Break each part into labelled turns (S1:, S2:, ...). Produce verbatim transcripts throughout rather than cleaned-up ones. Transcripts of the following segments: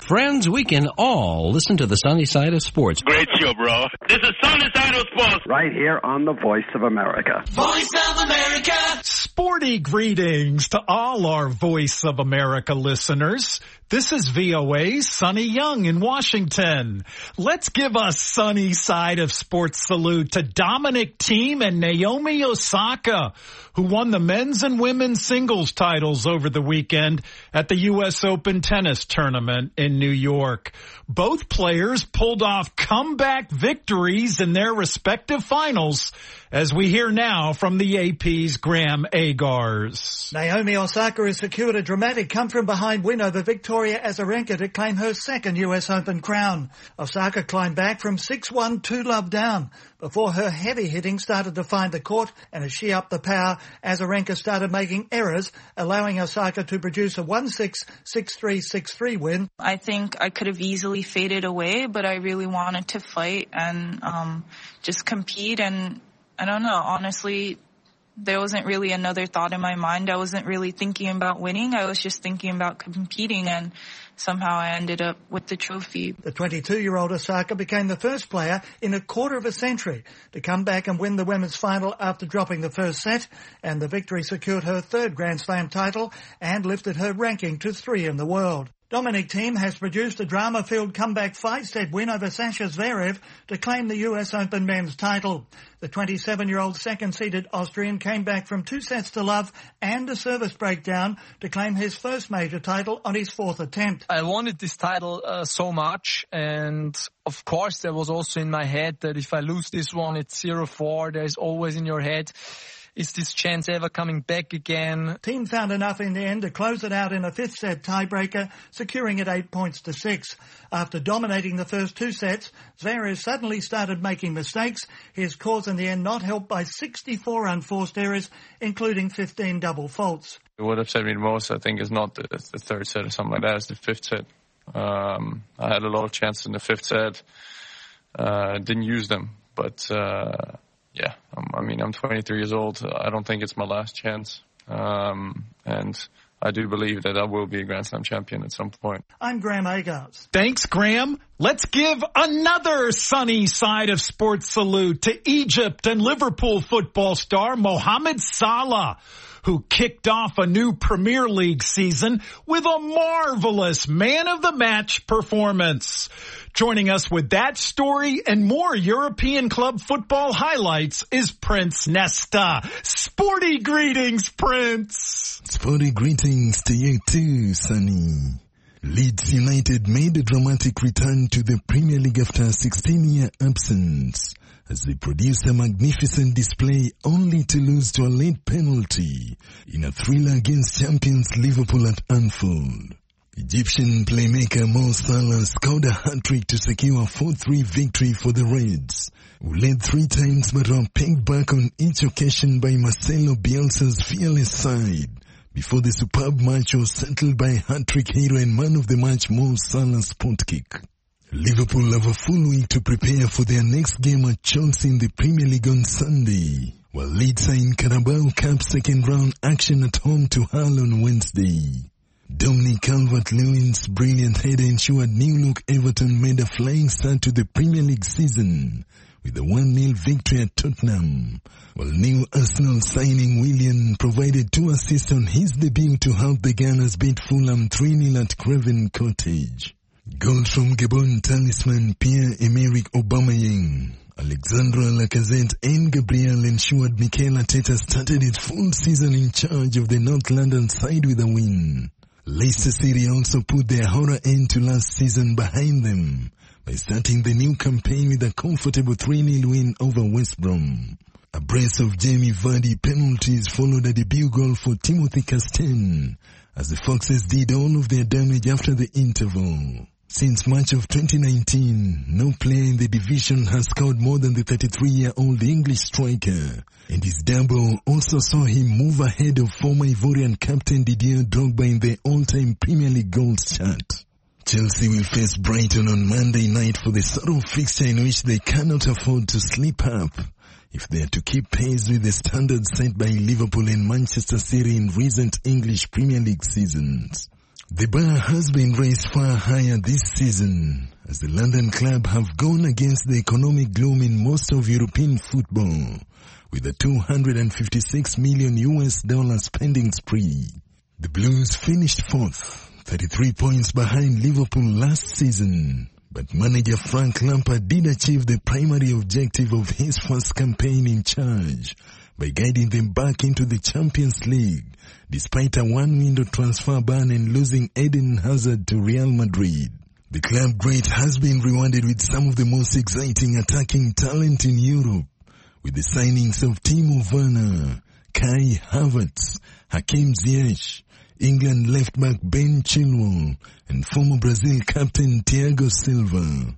S1: friends, we can all listen to the sunny side of sports.
S2: Great show, bro. This is Sunny Side of Sports.
S3: Right here on the Voice of America.
S4: Voice of America.
S5: Sporty greetings to all our Voice of America listeners. This is V O A's Sonny Young in Washington. Let's give a sunny side of sports salute to Dominic Thiem and Naomi Osaka, who won the men's and women's singles titles over the weekend at the U S Open tennis tournament in New York. Both players pulled off comeback victories in their respective finals, as we hear now from the A P's Graham Agars.
S6: Naomi Osaka has secured a dramatic come-from-behind win over Victoria Azarenka to claim her second U S Open crown. Osaka climbed back from six one, two love down before her heavy hitting started to find the court, and as she upped the power, Azarenka started making errors, allowing Osaka to produce a one six, six three, six three win.
S7: I think I could have easily faded away, but I really wanted to fight and um, just compete, and I don't know, honestly, there wasn't really another thought in my mind. I wasn't really thinking about winning. I was just thinking about competing, and somehow I ended up with the trophy.
S6: The twenty-two-year-old Osaka became the first player in a quarter of a century to come back and win the women's final after dropping the first set, and the victory secured her third Grand Slam title and lifted her ranking to three in the world. Dominic Thiem has produced a drama-filled comeback five-set win over Sasha Zverev to claim the U S Open men's title. The twenty-seven-year-old second-seeded Austrian came back from two sets to love and a service breakdown to claim his first major title on his fourth attempt.
S8: I wanted this title uh, so much, and of course there was also in my head that if I lose this one, it's zero four. There's always in your head, is this chance ever coming back again?
S6: Thiem found enough in the end to close it out in a fifth set tiebreaker, securing it eight points to six. After dominating the first two sets, Zverev suddenly started making mistakes, his cause in the end not helped by sixty-four unforced errors, including fifteen double faults.
S9: What upset me the most, I think, is not the, the third set or something like that, it's the fifth set. Um, I had a lot of chances in the fifth set, uh, didn't use them, but uh, yeah, um, I mean, I'm twenty-three years old. I don't think it's my last chance. Um, and I do believe that I will be a Grand Slam champion at some point.
S6: I'm Graham Agars.
S5: Thanks, Graham. Let's give another sunny side of sports salute to Egypt and Liverpool football star Mohamed Salah, who kicked off a new Premier League season with a marvelous man-of-the-match performance. Joining us with that story and more European club football highlights is Prince Nesta. Sporty greetings, Prince.
S10: Sporty greetings to you too, Sonny. Leeds United made a dramatic return to the Premier League after a sixteen-year absence, as they produced a magnificent display only to lose to a late penalty in a thriller against champions Liverpool at Anfield. Egyptian playmaker Mo Salah scored a hat-trick to secure a four three victory for the Reds, who led three times but were pegged back on each occasion by Marcelo Bielsa's fearless side, before the superb match was settled by hat-trick hero and man of the match Mo Salah's spot kick. Liverpool have a full week to prepare for their next game at Chelsea in the Premier League on Sunday, while Leeds are in Carabao Cup second round action at home to Hull on Wednesday. Dominic Calvert-Lewin's brilliant header ensured new-look Everton made a flying start to the Premier League season with a one nil victory at Tottenham, while new Arsenal signing Willian provided two assists on his debut to help the Gunners beat Fulham three nil at Craven Cottage. Goals from Gabon talisman Pierre-Emerick Aubameyang, Alexandre Lacazette and Gabriel ensured Mikel Arteta started its full season in charge of the North London side with a win. Leicester City also put their horror end to last season behind them by starting the new campaign with a comfortable three nil win over West Brom. A brace of Jamie Vardy penalties followed a debut goal for Timothy Castagne, as the Foxes did all of their damage after the interval. Since March of twenty nineteen, no player in the division has scored more than the thirty-three-year-old English striker, and his double also saw him move ahead of former Ivorian captain Didier Drogba in the all-time Premier League goals chart. Chelsea will face Brighton on Monday night for the sort of fixture in which they cannot afford to slip up if they are to keep pace with the standards set by Liverpool and Manchester City in recent English Premier League seasons. The bar has been raised far higher this season as the London club have gone against the economic gloom in most of European football with a two hundred fifty-six million U S dollar spending spree. The Blues finished fourth, thirty-three points behind Liverpool last season, but manager Frank Lampard did achieve the primary objective of his first campaign in charge by guiding them back into the Champions League despite a one-window transfer ban and losing Eden Hazard to Real Madrid. The club great has been rewarded with some of the most exciting attacking talent in Europe, with the signings of Timo Werner, Kai Havertz, Hakim Ziyech, England left-back Ben Chilwell, and former Brazil captain Thiago Silva.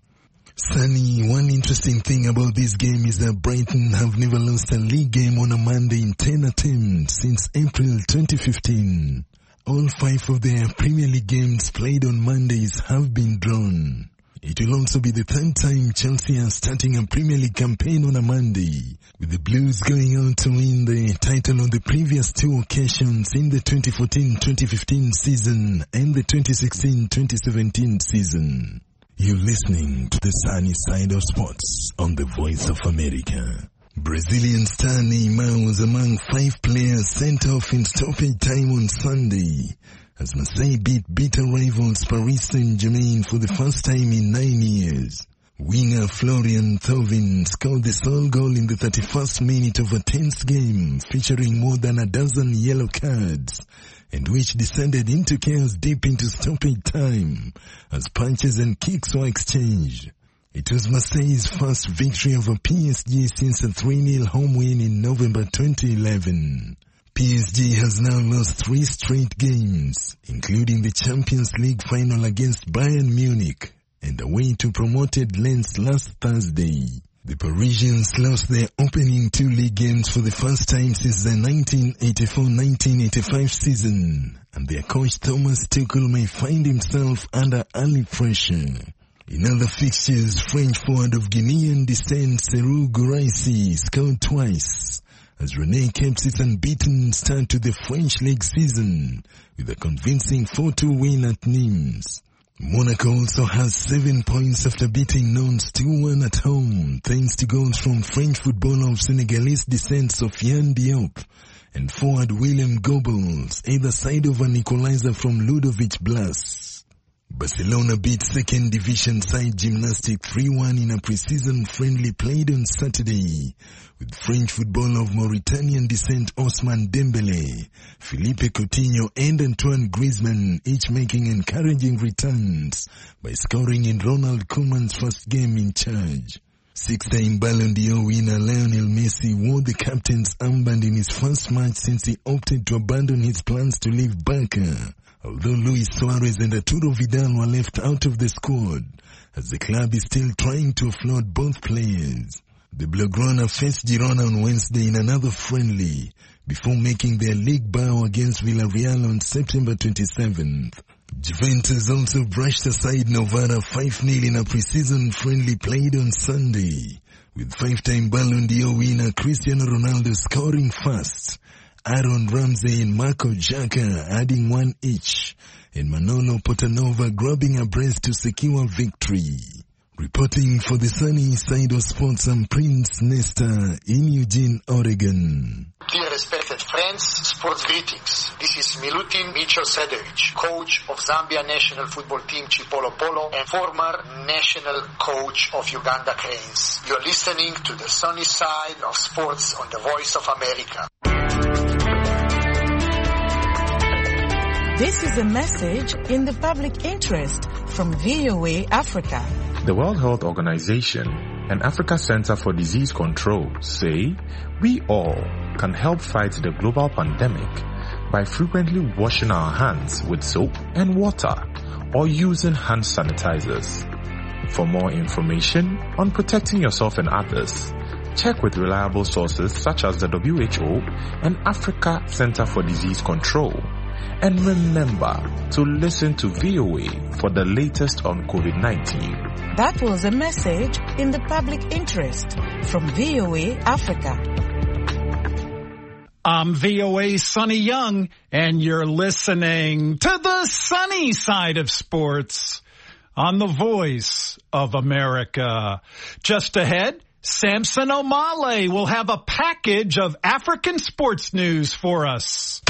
S10: Sunny, one interesting thing about this game is that Brighton have never lost a league game on a Monday in ten attempts since April twenty fifteen. All five of their Premier League games played on Mondays have been drawn. It will also be the third time Chelsea are starting a Premier League campaign on a Monday, with the Blues going on to win the title on the previous two occasions in the twenty fourteen twenty fifteen season and the twenty sixteen twenty seventeen season. You're listening to the sunny side of sports on the Voice of America. Brazilian star Neymar was among five players sent off in stoppage time on Sunday as Marseille beat bitter rivals Paris Saint-Germain for the first time in nine years. Winger Florian Thauvin scored the sole goal in the thirty-first minute of a tense game featuring more than a dozen yellow cards, and which descended into chaos deep into stoppage time as punches and kicks were exchanged. It was Marseille's first victory over P S G since a three nil home win in November twenty eleven. P S G has now lost three straight games, including the Champions League final against Bayern Munich and away to promoted Lens last Thursday. The Parisians lost their opening two league games for the first time since the nineteen eighty-four nineteen eighty-five season, and their coach Thomas Tuchel may find himself under early pressure. In other fixtures, French forward of Guinean descent Serhou Guirassy scored twice, as Rennes kept its unbeaten start to the French league season with a convincing four two win at Nimes. Monaco also has seven points after beating Nantes two one at home, thanks to goals from French footballer of Senegalese descent Sofiane Diop and forward William Goebbels, either side of an equalizer from Ludovic Blas. Barcelona beat second division side Gymnastic three one in a pre-season friendly played on Saturday, with French footballer of Mauritanian descent Ousmane Dembele, Philippe Coutinho and Antoine Griezmann each making encouraging returns by scoring in Ronald Koeman's first game in charge. Six-time Ballon d'Or winner Lionel Messi wore the captain's armband in his first match since he opted to abandon his plans to leave Barca, although Luis Suarez and Arturo Vidal were left out of the squad, as the club is still trying to offload both players. The Blaugrana faced Girona on Wednesday in another friendly, before making their league bow against Villarreal on September twenty-seventh. Juventus also brushed aside Novara five nil in a pre-season friendly played on Sunday, with five-time Ballon d'Or winner Cristiano Ronaldo scoring first, Aaron Ramsey and Marco Jaka adding one each, and Manolo Portanova grabbing a brace to secure victory. Reporting for the sunny side of sports, I'm Prince Nesta in Eugene, Oregon.
S4: Dear respected friends, sports greetings. This is Milutin Milosevic, coach of Zambia national football team Chipolo Polo and former national coach of Uganda Cranes. You're listening to the sunny side of sports on the Voice of America.
S11: This is a message in the public interest from V O A Africa.
S12: The World Health Organization and Africa Center for Disease Control say we all can help fight the global pandemic by frequently washing our hands with soap and water or using hand sanitizers. For more information on protecting yourself and others, check with reliable sources such as the W H O and Africa Center for Disease Control. And remember to listen to V O A for the latest on COVID nineteen.
S11: That was a message in the public interest from V O A Africa.
S5: I'm V O A's Sonny Young, and you're listening to the sunny side of sports on the Voice of America. Just ahead, Samson Omale will have a package of African sports news for us.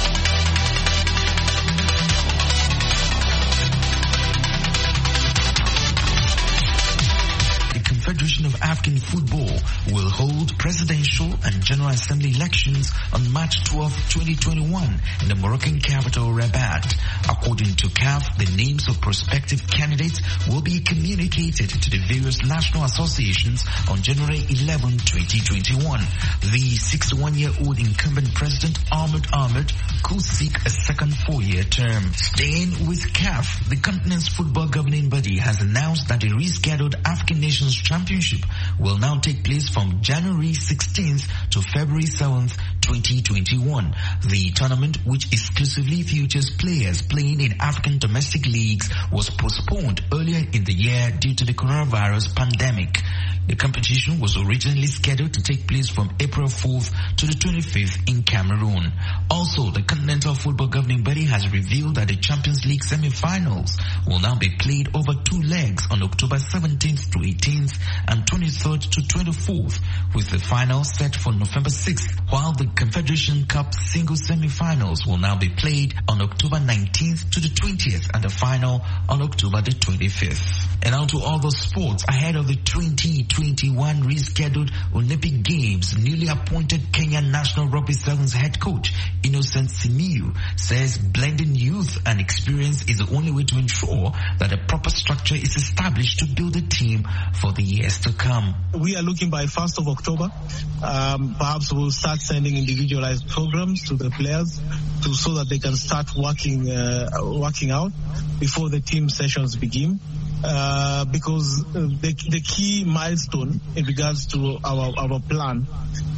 S13: Federation of African Football will hold presidential and General Assembly elections on March twelfth, twenty twenty-one in the Moroccan capital Rabat. According to C A F, the names of prospective candidates will be communicated to the various national associations on January eleventh, twenty twenty-one. The sixty-one-year-old incumbent president Ahmed Ahmed could seek a second four-year term. Staying with C A F, the continent's football governing body has announced that the rescheduled African Nations Championship will now take place from January sixteenth to February seventh, twenty twenty-one. The tournament, which exclusively features players playing in African domestic leagues, was postponed earlier in the year due to the coronavirus pandemic. The competition was originally scheduled to take place from April fourth to the twenty-fifth in Cameroon. Also, the Continental Football Governing Body has revealed that the Champions League semi-finals will now be played over two legs on October seventeenth to eighteenth and twenty-third to twenty-fourth, with the final set for November sixth, while the Confederation Cup single semi-finals will now be played on October nineteenth to the twentieth and the final on October the twenty-fifth. And now to other sports. Ahead of the twenty twenty-one rescheduled Olympic Games, newly appointed Kenyan national rugby sevens head coach Innocent Simiyu says blending youth and experience is the only way to ensure that a proper structure is established to build a team for the years to come.
S14: We are looking by first of October. Um, perhaps we'll start sending individualized programs to the players to, so that they can start working uh, working out before the team sessions begin. Uh, because the, the key milestone in regards to our, our plan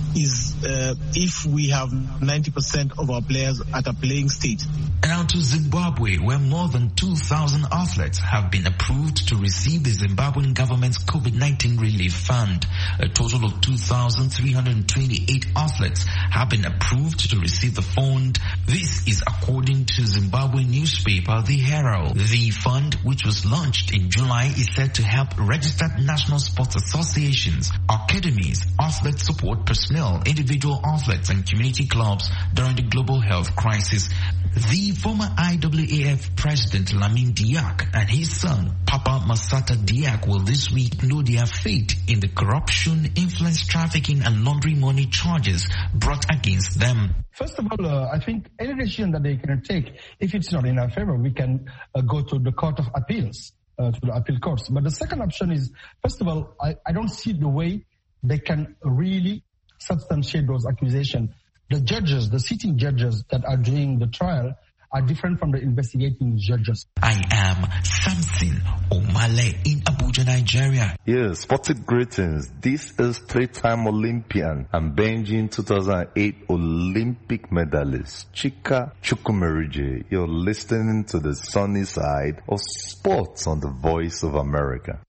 S14: is uh, if we have ninety percent of our players at a playing state.
S13: And now to Zimbabwe, where more than two thousand athletes have been approved to receive the Zimbabwean government's COVID nineteen relief fund. A total of two thousand three hundred twenty-eight athletes have been approved to receive the fund. This is according to Zimbabwe newspaper The Herald. The fund, which was launched in July, is said to help registered national sports associations, academies, athlete support personnel, individual athletes and community clubs during the global health crisis. The former I W A F president Lamin Diak and his son Papa Masata Diak will this week know their fate in the corruption, influence trafficking and laundry money charges brought against them.
S15: First of all, uh, I think any decision that they can take, if it's not in our favor, we can uh, go to the Court of Appeals, uh, to the appeal courts. But the second option is, first of all, I, I don't see the way they can really substantiate those accusations. The judges, the sitting judges that are doing the trial are different from the investigating judges.
S13: I am Samson Omale in Abuja, Nigeria.
S16: Yes, sporting greetings. This is three-time Olympian and Beijing two thousand eight Olympic medalist Chika Chukwumerije. You're listening to the sunny side of sports on the Voice of America.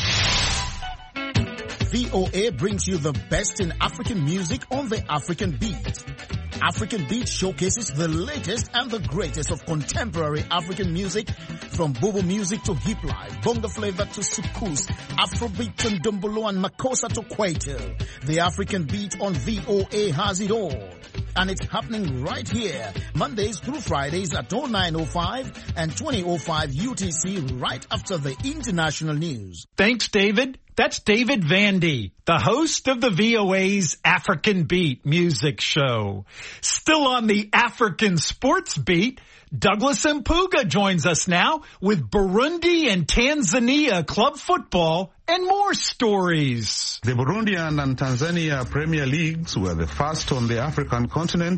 S17: V O A brings you the best in African music on the African Beat. African Beat showcases the latest and the greatest of contemporary African music, from Bobo music to hip life, bongo flavor to soukous, Afrobeat to Ndombolo and Makossa to Kwaito. The African Beat on V O A has it all. And it's happening right here, Mondays through Fridays at oh nine oh five and twenty oh five U T C, right after the international news.
S5: Thanks, David. That's David Vandy, the host of the V O A's African Beat music show. Still on the African sports beat, Douglas Mpuga joins us now with Burundi and Tanzania club football and more stories.
S18: The Burundian and Tanzania Premier Leagues were the first on the African continent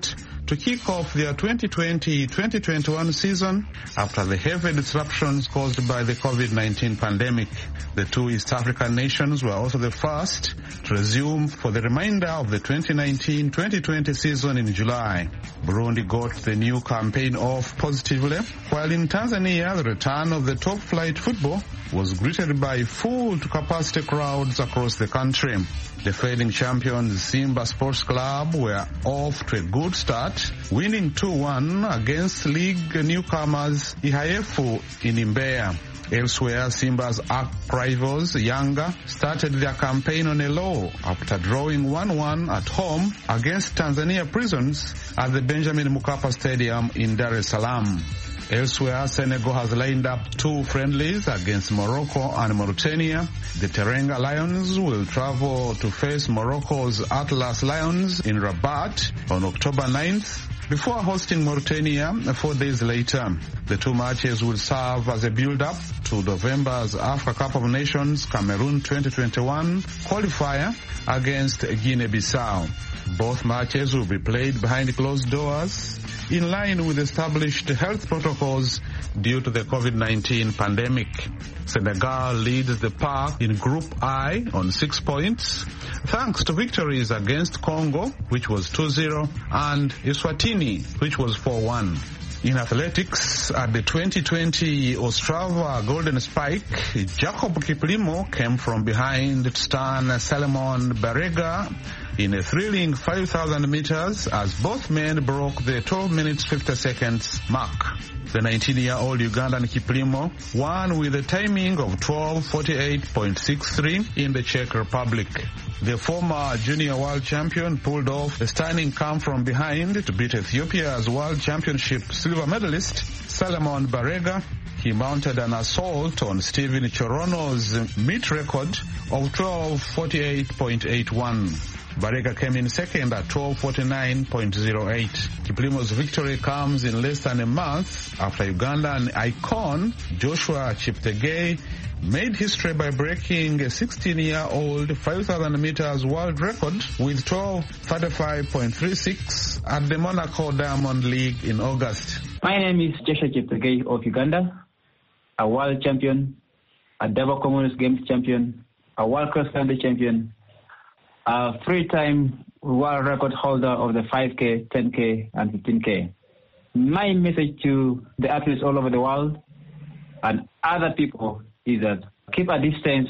S18: to kick off their twenty twenty twenty twenty-one season after the heavy disruptions caused by the COVID nineteen pandemic. The two East African nations were also the first to resume for the remainder of the twenty nineteen twenty twenty season in July. Burundi got the new campaign off positively, while in Tanzania, the return of the top flight football was greeted by full to capacity crowds across the country. The defending champions Simba Sports Club were off to a good start, winning two one against league newcomers Ihaefu in Mbeya. Elsewhere, Simba's arch-rivals Yanga started their campaign on a low after drawing one one at home against Tanzania Prisons at the Benjamin Mkapa Stadium in Dar es Salaam. Elsewhere, Senegal has lined up two friendlies against Morocco and Mauritania. The Teranga Lions will travel to face Morocco's Atlas Lions in Rabat on October ninth before hosting Mauritania four days later. The two matches will serve as a build-up to November's Africa Cup of Nations Cameroon twenty twenty-one qualifier against Guinea-Bissau. Both matches will be played behind closed doors in line with established health protocols due to the COVID nineteen pandemic. Senegal leads the pack in Group I on six points, thanks to victories against Congo, which was two zero, and Eswatini, which was four one. In athletics, at the twenty twenty Ostrava Golden Spike, Jacob Kiplimo came from behind to stun Salomon Barega in a thrilling five thousand meters as both men broke the twelve minutes fifty seconds mark. The nineteen-year-old Ugandan Kiplimo won with a timing of twelve forty-eight point six three in the Czech Republic. The former junior world champion pulled off a stunning come from behind to beat Ethiopia's world championship silver medalist Salomon Barega. He mounted an assault on Stephen Chorono's meet record of twelve forty-eight point eight one. Barega came in second at twelve forty-nine point zero eight. Kiplimo's victory comes in less than a month after Ugandan icon Joshua Cheptegei made history by breaking a sixteen-year-old five thousand meters world record with twelve thirty-five point three six at the Monaco Diamond League in August.
S19: My name is Joshua Cheptegei of Uganda, a world champion, a double Commonwealth Games champion, a world cross-country champion, a three-time world record holder of the five K, ten K, and fifteen K. My message to the athletes all over the world and other people is that keep a distance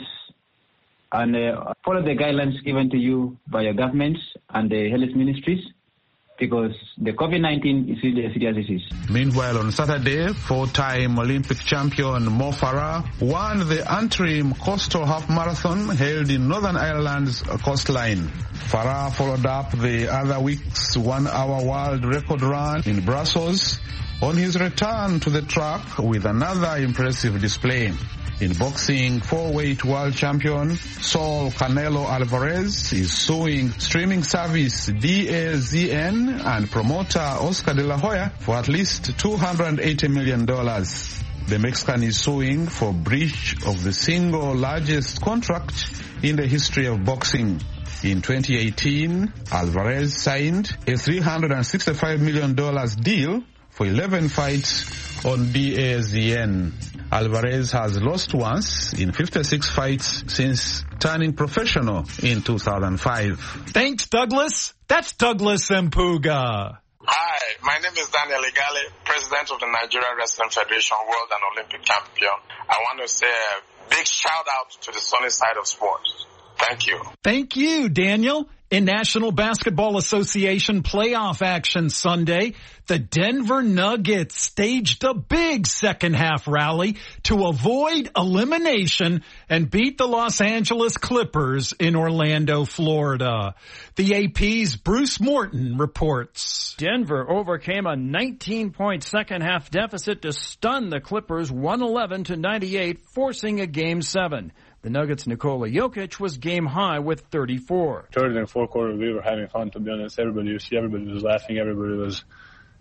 S19: and uh, follow the guidelines given to you by your governments and the health ministries, because the COVID nineteen is really a serious disease.
S18: Meanwhile, on Saturday, four-time Olympic champion Mo Farah won the Antrim Coastal Half Marathon held in Northern Ireland's coastline. Farah followed up the other week's one-hour world record run in Brussels on his return to the track with another impressive display. In boxing, four-weight world champion Saul Canelo Alvarez is suing streaming service D A Z N and promoter Oscar de la Hoya for at least two hundred eighty million dollars. The Mexican is suing for breach of the single largest contract in the history of boxing. In twenty eighteen, Alvarez signed a three hundred sixty-five million dollars deal for eleven fights on D A Z N. Alvarez has lost once in fifty-six fights since turning professional in two thousand five.
S5: Thanks, Douglas. That's Douglas Mpuga.
S20: Hi, my name is Daniel Igale, President of the Nigerian Wrestling Federation, World and Olympic Champion. I want to say a big shout out to the sunny side of sports. Thank you.
S5: Thank you, Daniel. In National Basketball Association playoff action Sunday, the Denver Nuggets staged a big second-half rally to avoid elimination and beat the Los Angeles Clippers in Orlando, Florida. The A P's Bruce Morton reports.
S21: Denver overcame a nineteen-point second-half deficit to stun the Clippers one eleven to ninety-eight, forcing a Game seven. The Nuggets' Nikola Jokic was game high with thirty-four.
S22: Third and fourth quarter, we were having fun, to be honest. Everybody, you see, everybody was laughing. Everybody was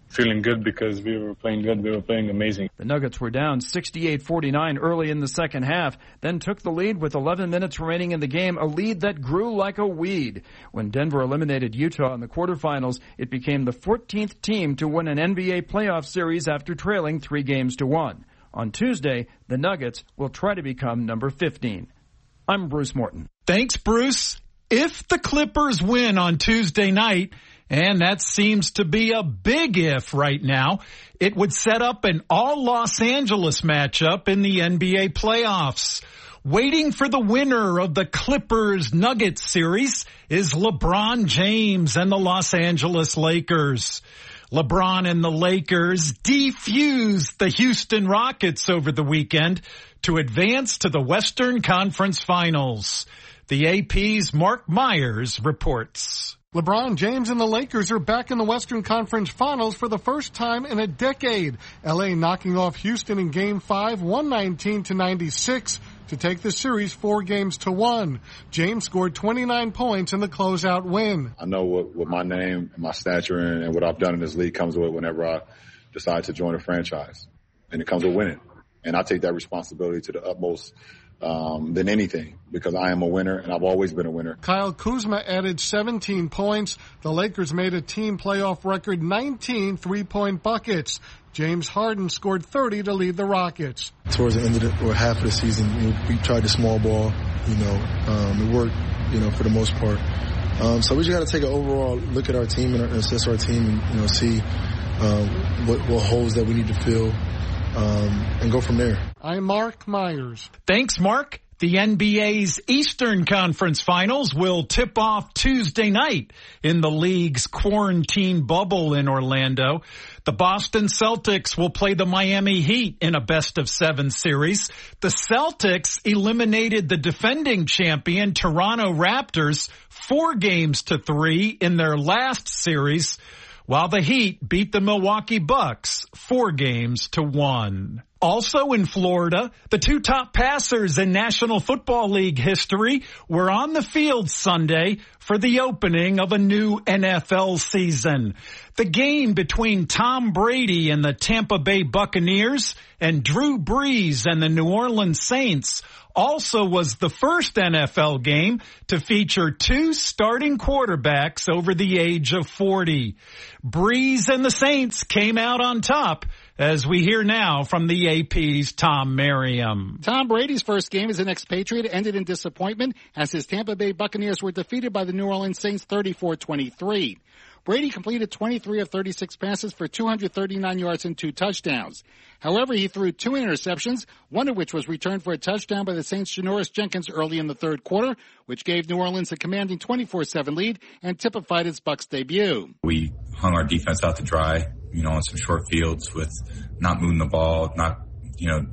S1: feeling good because we were playing good. We were playing amazing.
S21: The Nuggets were down sixty-eight forty-nine early in the second half, then took the lead with eleven minutes remaining in the game, a lead that grew like a weed. When Denver eliminated Utah in the quarterfinals, it became the fourteenth team to win an N B A playoff series after trailing three games to one. On Tuesday, the Nuggets will try to become number fifteen. I'm Bruce Morton.
S5: Thanks, Bruce. If the Clippers win on Tuesday night, and that seems to be a big if right now, it would set up an all-Los Angeles matchup in the N B A playoffs. Waiting for the winner of the Clippers-Nuggets series is LeBron James and the Los Angeles Lakers. LeBron and the Lakers defused the Houston Rockets over the weekend to advance to the Western Conference Finals. The A P's Mark Myers reports.
S22: LeBron James and the Lakers are back in the Western Conference Finals for the first time in a decade. L A knocking off Houston in Game five, one nineteen to ninety-six, to take the series four games to one. James scored twenty-nine points in the closeout win.
S23: I know what, what my name and my stature and, and what I've done in this league comes with whenever I decide to join a franchise. And it comes with winning. And I take that responsibility to the utmost Um, than anything, because I am a winner and I've always been a winner.
S22: Kyle Kuzma added seventeen points. The Lakers made a team playoff record nineteen three-point buckets. James Harden scored thirty to lead the Rockets.
S24: Towards the end of the, or half of the season, you know, we tried the small ball. You know, um, it worked, you know, for the most part. Um, so we just got to take an overall look at our team and assess our team and, you know, see um, what, what holes that we need to fill. Um, and go from there.
S22: I'm Mark Myers.
S5: Thanks, Mark. The N B A's Eastern Conference Finals will tip off Tuesday night in the league's quarantine bubble in Orlando. The Boston Celtics will play the Miami Heat in a best-of-seven series. The Celtics eliminated the defending champion Toronto Raptors four games to three in their last series, while the Heat beat the Milwaukee Bucks four games to one. Also in Florida, the two top passers in National Football League history were on the field Sunday for the opening of a new N F L season. The game between Tom Brady and the Tampa Bay Buccaneers and Drew Brees and the New Orleans Saints also was the first N F L game to feature two starting quarterbacks over the age of forty. Brees and the Saints came out on top, as we hear now from the A P's Tom Merriam.
S25: Tom Brady's first game as an expatriate ended in disappointment as his Tampa Bay Buccaneers were defeated by the New Orleans Saints thirty-four twenty-three. Brady completed twenty-three of thirty-six passes for two hundred thirty-nine yards and two touchdowns. However, he threw two interceptions, one of which was returned for a touchdown by the Saints' Janoris Jenkins early in the third quarter, which gave New Orleans a commanding twenty-four seven lead and typified its Bucs debut.
S26: We hung our defense out to dry, you know, on some short fields with not moving the ball, not, you know,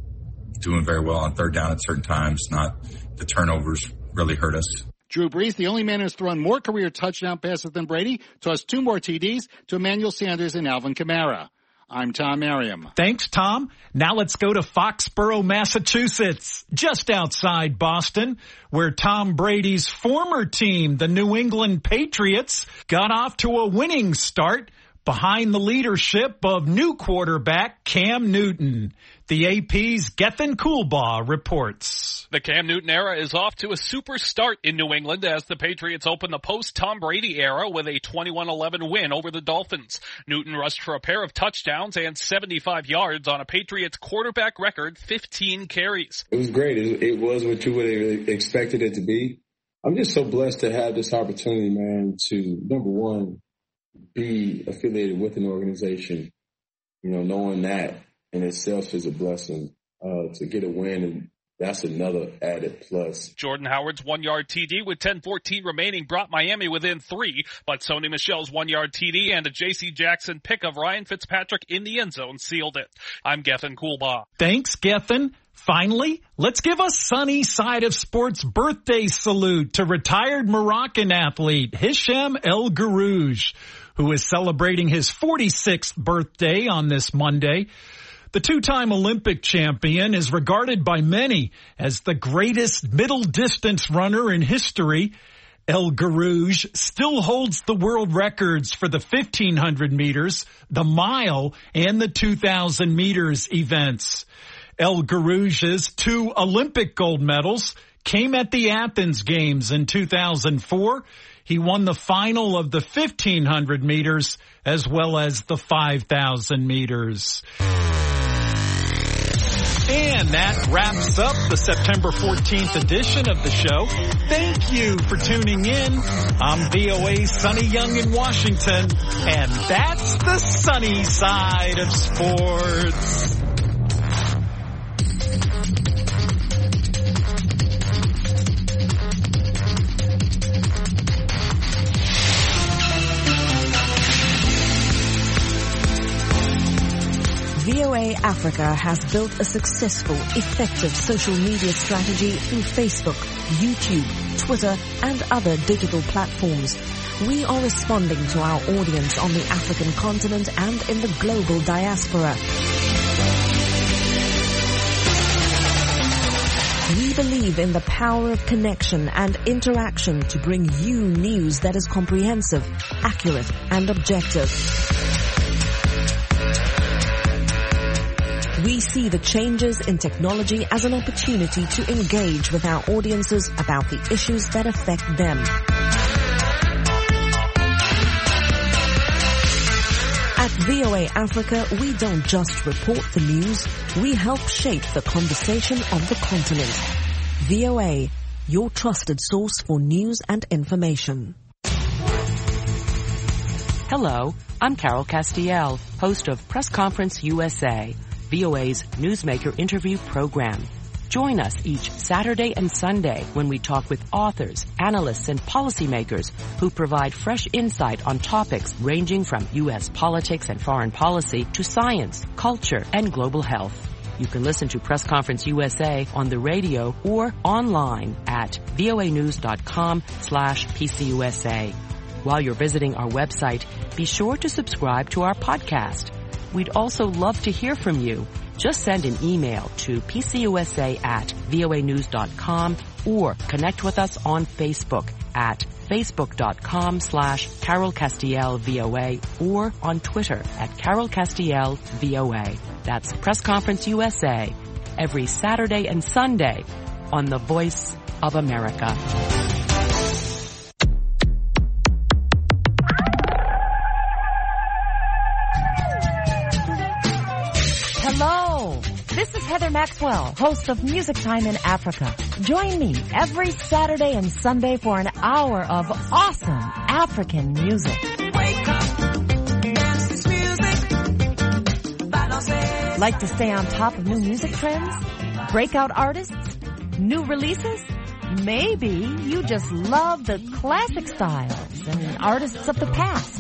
S26: doing very well on third down at certain times, not the turnovers really hurt us.
S25: Drew Brees, the only man who's thrown more career touchdown passes than Brady, tossed two more T Ds to Emmanuel Sanders and Alvin Kamara. I'm Tom Merriam.
S5: Thanks, Tom. Now let's go to Foxborough, Massachusetts, just outside Boston, where Tom Brady's former team, the New England Patriots, got off to a winning start behind the leadership of new quarterback Cam Newton. The A P's Gethin Coolbaugh reports.
S27: The Cam Newton era is off to a super start in New England as the Patriots open the post-Tom Brady era with a twenty-one eleven win over the Dolphins. Newton rushed for a pair of touchdowns and seventy-five yards on a Patriots quarterback record fifteen carries.
S28: It was great. It, it was what you would have expected it to be. I'm just so blessed to have this opportunity, man, to, number one, be affiliated with an organization, you know, knowing that in itself is a blessing. Uh, to get a win, and that's another added plus.
S27: Jordan Howard's one-yard T D with ten fourteen remaining brought Miami within three, but Sony Michel's one-yard T D and a J C Jackson pick of Ryan Fitzpatrick in the end zone sealed it. I'm Gethin Coolbaugh.
S5: Thanks, Gethin. Finally, let's give a sunny side of sports birthday salute to retired Moroccan athlete Hichem El Guerrouj, who is celebrating his forty-sixth birthday on this Monday. The two-time Olympic champion is regarded by many as the greatest middle-distance runner in history El Guerrouj still holds the world records for the fifteen hundred meters, the mile, and the two thousand meters events. El Guerrouj's two Olympic gold medals came at the Athens Games in two thousand four. He won the final of the fifteen hundred meters as well as the five thousand meters. And that wraps up the September fourteenth edition of the show. Thank you for tuning in. I'm V O A's Sonny Young in Washington, and that's the sunny side of sports.
S2: V O A Africa has built a successful, effective social media strategy through Facebook, YouTube, Twitter, and other digital platforms. We are responding to our audience on the African continent and in the global diaspora. We believe in the power of connection and interaction to bring you news that is comprehensive, accurate, and objective. We see the changes in technology as an opportunity to engage with our audiences about the issues that affect them. At V O A Africa, we don't just report the news, we help shape the conversation of the continent. V O A, your trusted source for news and information.
S3: Hello, I'm Carol Castiel, host of Press Conference U S A, V O A's Newsmaker interview program. Join us each Saturday and Sunday when we talk with authors, analysts, and policymakers who provide fresh insight on topics ranging from U S politics and foreign policy to science, culture, and global health. You can listen to Press Conference U S A on the radio or online at voanews.com slash PCUSA. While you're visiting our website, be sure to subscribe to our podcast. We'd also love to hear from you. Just send an email to pcusa at voanews.com or connect with us on Facebook at facebook.com slash Carol Castiel VOA or on Twitter at Carol Castiel VOA. That's Press Conference U S A every Saturday and Sunday on The Voice of America.
S4: Hello, this is Heather Maxwell, host of Music Time in Africa. Join me every Saturday and Sunday for an hour of awesome African music. Wake up, dance this music. Like to stay on top of new music trends? Breakout artists? New releases? Maybe you just love the classic styles and artists of the past.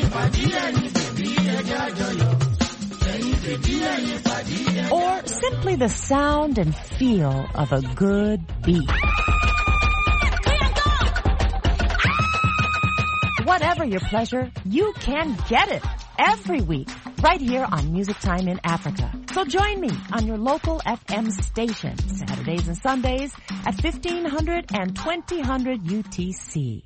S4: Or simply the sound and feel of a good beat. Whatever your pleasure, you can get it every week right here on Music Time in Africa. So join me on your local F M station Saturdays and Sundays at fifteen hundred and twenty hundred U T C.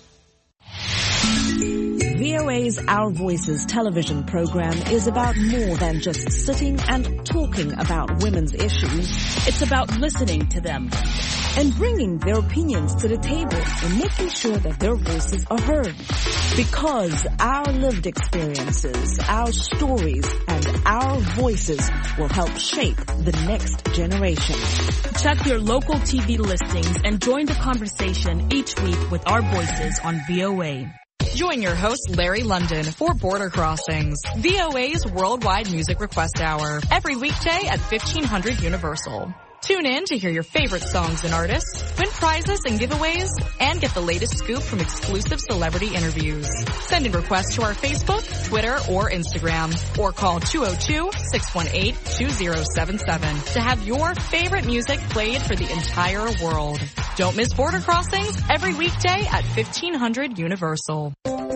S2: V O A's Our Voices television program is about more than just sitting and talking about women's issues.
S6: It's about listening to them
S2: and bringing their opinions to the table and making sure that their voices are heard. Because our lived experiences, our stories, and our voices will help shape the next generation.
S6: Check your local T V listings and join the conversation each week with our voices on V O A.
S7: Join your host, Larry London, for Border Crossings, V O A's Worldwide Music Request Hour, every weekday at fifteen hundred Universal. Tune in to hear your favorite songs and artists, win prizes and giveaways, and get the latest scoop from exclusive celebrity interviews. Send in requests to our Facebook, Twitter, or Instagram, or call two oh two, six one eight, two oh seven seven to have your favorite music played for the entire world. Don't miss Border Crossings every weekday at fifteen hundred Universal.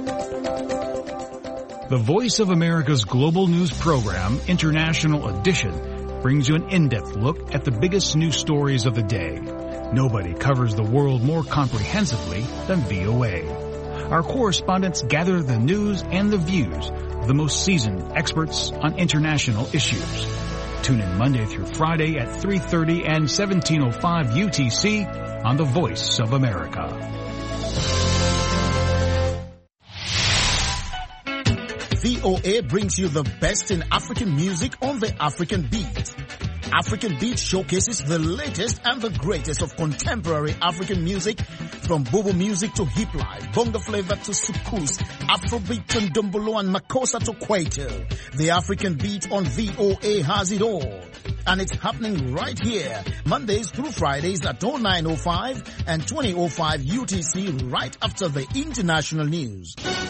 S8: The Voice of America's global news program, International Edition, brings you an in-depth look at the biggest news stories of the day. Nobody covers the world more comprehensively than V O A. Our correspondents gather the news and the views of the most seasoned experts on international issues. Tune in Monday through Friday at three thirty and seventeen oh five U T C on the Voice of America.
S17: V O A brings you the best in African music on the African Beat. African Beat showcases the latest and the greatest of contemporary African music, from Bobo music to hip life, bongo flavor to soukous, Afrobeat and Dumbolo and Makossa to Kwaito. The African Beat on V O A has it all. And it's happening right here, Mondays through Fridays at oh nine oh five and twenty oh five U T C, right after the international news.